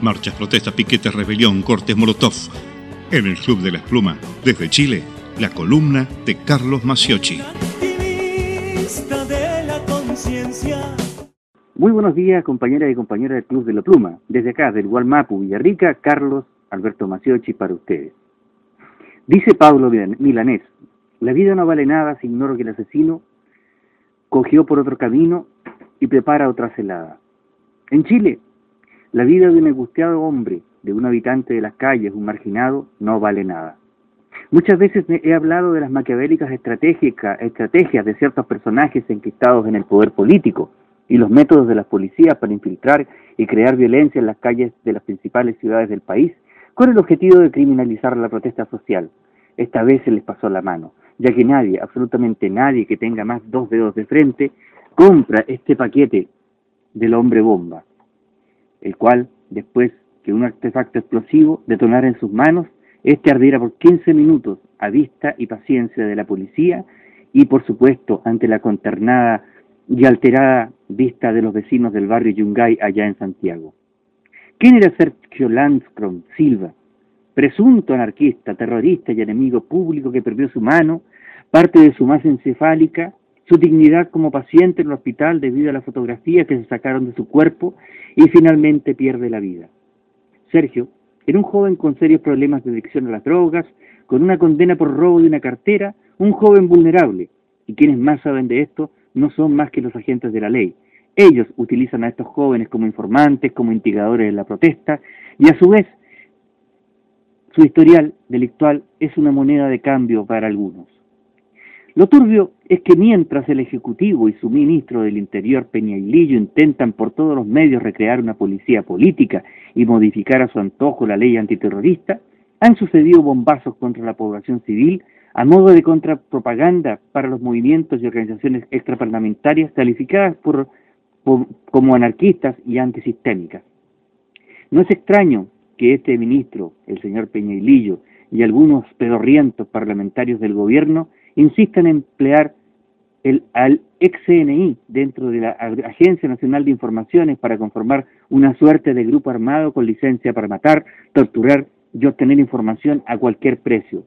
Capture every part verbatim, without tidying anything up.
Marchas, protestas, piquetes, rebelión, cortes, molotov. En el Club de la Pluma, desde Chile, la columna de Carlos Maciocchi. Muy buenos días, compañeras y compañeras del Club de la Pluma. Desde acá, del Gualmapu, Villarrica, Carlos Alberto Maciocchi para ustedes. Dice Pablo Milanés: la vida no vale nada si ignoro que el asesino cogió por otro camino y prepara otra celada. En Chile, la vida de un angustiado hombre, de un habitante de las calles, un marginado, no vale nada. Muchas veces he hablado de las maquiavélicas estrategias de ciertos personajes enquistados en el poder político y los métodos de las policías para infiltrar y crear violencia en las calles de las principales ciudades del país, con el objetivo de criminalizar la protesta social. Esta vez se les pasó la mano, ya que nadie, absolutamente nadie que tenga más dos dedos de frente, compra este paquete del hombre bomba, el cual, después que un artefacto explosivo detonara en sus manos, este ardiera por quince minutos a vista y paciencia de la policía y, por supuesto, ante la consternada y alterada vista de los vecinos del barrio Yungay allá en Santiago. ¿Quién era Sergio Landskron Silva? Presunto anarquista, terrorista y enemigo público que perdió su mano, parte de su masa encefálica, su dignidad como paciente en el hospital debido a las fotografías que se sacaron de su cuerpo y finalmente pierde la vida. Sergio era un joven con serios problemas de adicción a las drogas, con una condena por robo de una cartera, un joven vulnerable, y quienes más saben de esto no son más que los agentes de la ley. Ellos utilizan a estos jóvenes como informantes, como instigadores de la protesta, y a su vez su historial delictual es una moneda de cambio para algunos. Lo turbio es que mientras el Ejecutivo y su ministro del Interior, Peñailillo, intentan por todos los medios recrear una policía política y modificar a su antojo la ley antiterrorista, han sucedido bombazos contra la población civil a modo de contrapropaganda para los movimientos y organizaciones extraparlamentarias calificadas por, por, como anarquistas y antisistémicas. No es extraño que este ministro, el señor Peñailillo, y algunos pedorrientos parlamentarios del gobierno insistan en emplear el, al ex C N I dentro de la Agencia Nacional de Informaciones para conformar una suerte de grupo armado con licencia para matar, torturar y obtener información a cualquier precio.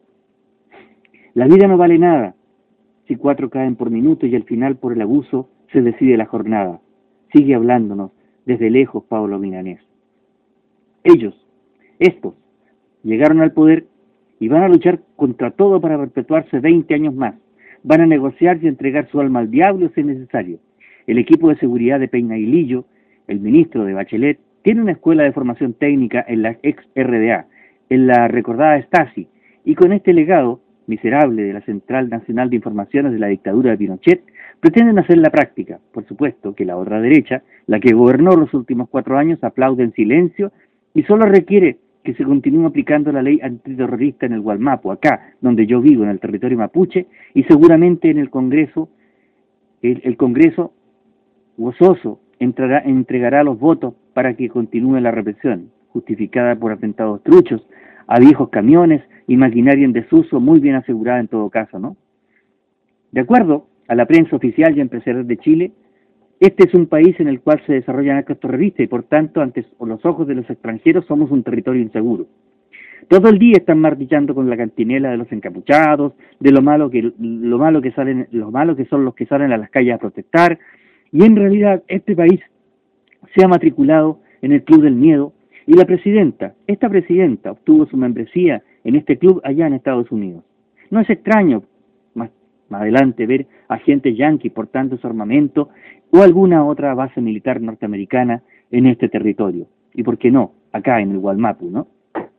La vida no vale nada si cuatro caen por minuto y al final por el abuso se decide la jornada. Sigue hablándonos desde lejos Pablo Milanés. Ellos, estos, llegaron al poder y van a luchar contra todo para perpetuarse veinte años más. Van a negociar y entregar su alma al diablo si es necesario. El equipo de seguridad de Peñailillo, el ministro de Bachelet, tiene una escuela de formación técnica en la ex R D A, en la recordada Stasi, y con este legado miserable de la Central Nacional de Informaciones de la dictadura de Pinochet, pretenden hacer la práctica. Por supuesto que la otra derecha, la que gobernó los últimos cuatro años, aplaude en silencio y solo requiere que se continúe aplicando la ley antiterrorista en el Gualmapu, acá, donde yo vivo, en el territorio mapuche, y seguramente en el Congreso, el, el Congreso gozoso entrará, entregará los votos para que continúe la represión, justificada por atentados truchos a viejos camiones y maquinaria en desuso, muy bien asegurada en todo caso, ¿no? De acuerdo a la prensa oficial y empresarial de Chile, este es un país en el cual se desarrollan actos terroristas y por tanto, ante los ojos de los extranjeros, somos un territorio inseguro. Todo el día están martillando con la cantinela de los encapuchados, de lo malo que lo malo que salen, lo malo que son los que salen a las calles a protestar, y en realidad este país se ha matriculado en el Club del Miedo, y la presidenta, esta presidenta obtuvo su membresía en este club allá en Estados Unidos. No es extraño más, más adelante ver agentes yanquis portando su armamento o alguna otra base militar norteamericana en este territorio. Y por qué no, acá en el Gualmapu, ¿no?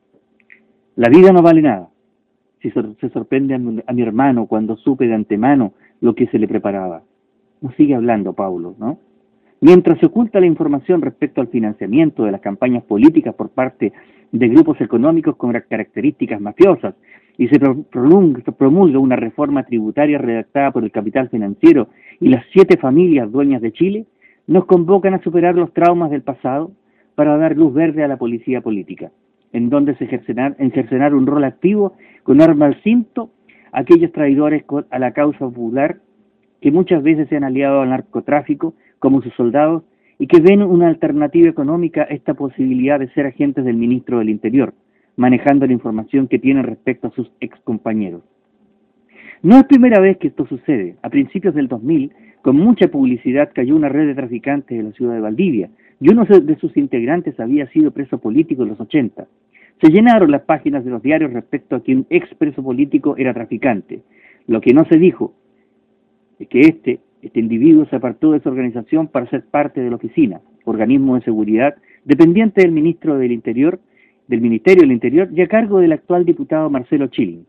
La vida no vale nada. Si se sorprende a mi, a mi hermano cuando supe de antemano lo que se le preparaba. No sigue hablando Paulo, ¿no? Mientras se oculta la información respecto al financiamiento de las campañas políticas por parte de grupos económicos con características mafiosas y se promulga una reforma tributaria redactada por el capital financiero y las siete familias dueñas de Chile, nos convocan a superar los traumas del pasado para dar luz verde a la policía política, en donde se ejercerá, ejercerá un rol activo con arma al cinto aquellos traidores a la causa popular que muchas veces se han aliado al narcotráfico como sus soldados y que ven una alternativa económica a esta posibilidad de ser agentes del ministro del Interior, manejando la información que tienen respecto a sus excompañeros. No es primera vez que esto sucede. A principios del dos mil, con mucha publicidad, cayó una red de traficantes en la ciudad de Valdivia, y uno de sus integrantes había sido preso político en los ochenta. Se llenaron las páginas de los diarios respecto a que un ex preso político era traficante. Lo que no se dijo es que este, este individuo se apartó de su organización para ser parte de la oficina, organismo de seguridad dependiente del ministro del Interior, del Ministerio del Interior y a cargo del actual diputado Marcelo Chilling.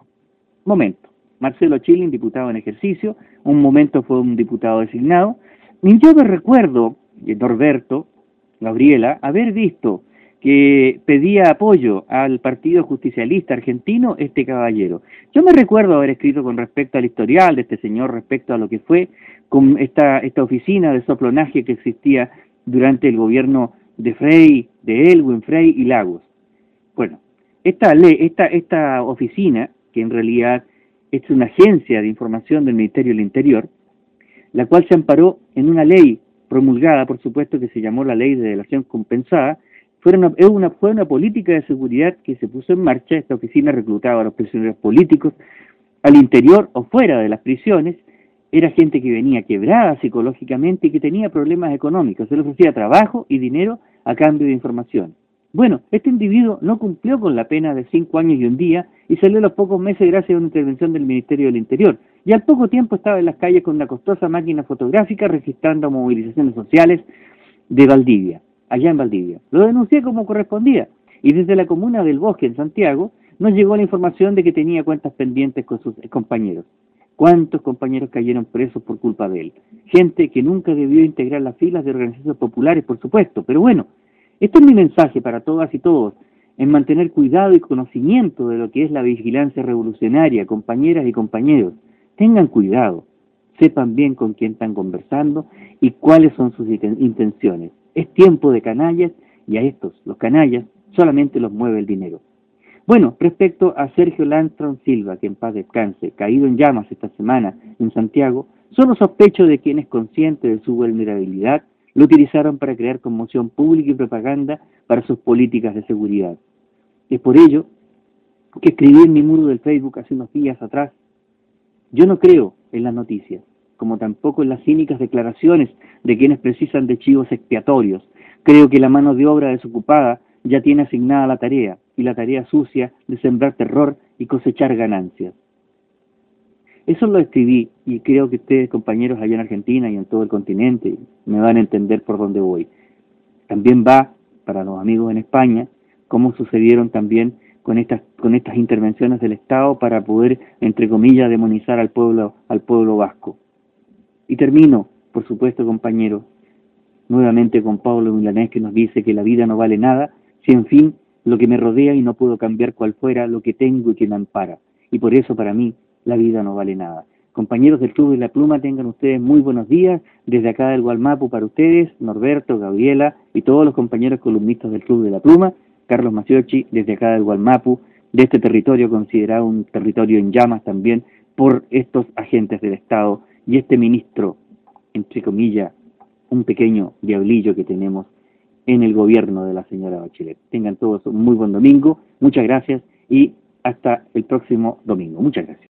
Momento. Marcelo Chilling, diputado en ejercicio, un momento fue un diputado designado, y yo me recuerdo, Norberto, Gabriela, haber visto que pedía apoyo al Partido Justicialista Argentino este caballero. Yo me recuerdo haber escrito con respecto al historial de este señor, respecto a lo que fue con esta, esta oficina de soplonaje que existía durante el gobierno de Frei, de Elwin Frei y Lagos. Bueno, esta ley, esta, esta oficina, que en realidad es una agencia de información del Ministerio del Interior, la cual se amparó en una ley promulgada, por supuesto, que se llamó la Ley de Delación Compensada. Fue una, una, fue una política de seguridad que se puso en marcha. Esta oficina reclutaba a los prisioneros políticos al interior o fuera de las prisiones. Era gente que venía quebrada psicológicamente y que tenía problemas económicos. Se les ofrecía trabajo y dinero a cambio de información. Bueno, este individuo no cumplió con la pena de cinco años y un día y salió a los pocos meses gracias a una intervención del Ministerio del Interior. Y al poco tiempo estaba en las calles con una costosa máquina fotográfica registrando movilizaciones sociales de Valdivia, allá en Valdivia. Lo denuncié como correspondía y desde la comuna del Bosque en Santiago nos llegó la información de que tenía cuentas pendientes con sus compañeros. ¿Cuántos compañeros cayeron presos por culpa de él? Gente que nunca debió integrar las filas de organizaciones populares, por supuesto, pero bueno, este es mi mensaje para todas y todos, en mantener cuidado y conocimiento de lo que es la vigilancia revolucionaria, compañeras y compañeros. Tengan cuidado, sepan bien con quién están conversando y cuáles son sus intenciones. Es tiempo de canallas y a estos, los canallas, solamente los mueve el dinero. Bueno, respecto a Sergio Landstrom Silva, que en paz descanse, caído en llamas esta semana en Santiago, solo sospecho de quien es consciente de su vulnerabilidad lo utilizaron para crear conmoción pública y propaganda para sus políticas de seguridad. Es por ello que escribí en mi muro del Facebook hace unos días atrás: yo no creo en las noticias, como tampoco en las cínicas declaraciones de quienes precisan de chivos expiatorios. Creo que la mano de obra desocupada ya tiene asignada la tarea, y la tarea sucia de sembrar terror y cosechar ganancias. Eso lo escribí y creo que ustedes, compañeros allá en Argentina y en todo el continente, me van a entender por dónde voy. También va para los amigos en España, cómo sucedieron también con estas con estas intervenciones del Estado para poder, entre comillas, demonizar al pueblo al pueblo vasco. Y termino, por supuesto, compañeros, nuevamente con Pablo Milanés, que nos dice que la vida no vale nada si, en fin, lo que me rodea y no puedo cambiar cual fuera lo que tengo y que me ampara. Y por eso, para mí, la vida no vale nada. Compañeros del Club de la Pluma, tengan ustedes muy buenos días. Desde acá del Gualmapu para ustedes, Norberto, Gabriela y todos los compañeros columnistas del Club de la Pluma. Carlos Maciochi, desde acá del Gualmapu, de este territorio considerado un territorio en llamas también por estos agentes del Estado y este ministro, entre comillas, un pequeño diablillo que tenemos en el gobierno de la señora Bachelet. Tengan todos un muy buen domingo, muchas gracias y hasta el próximo domingo. Muchas gracias.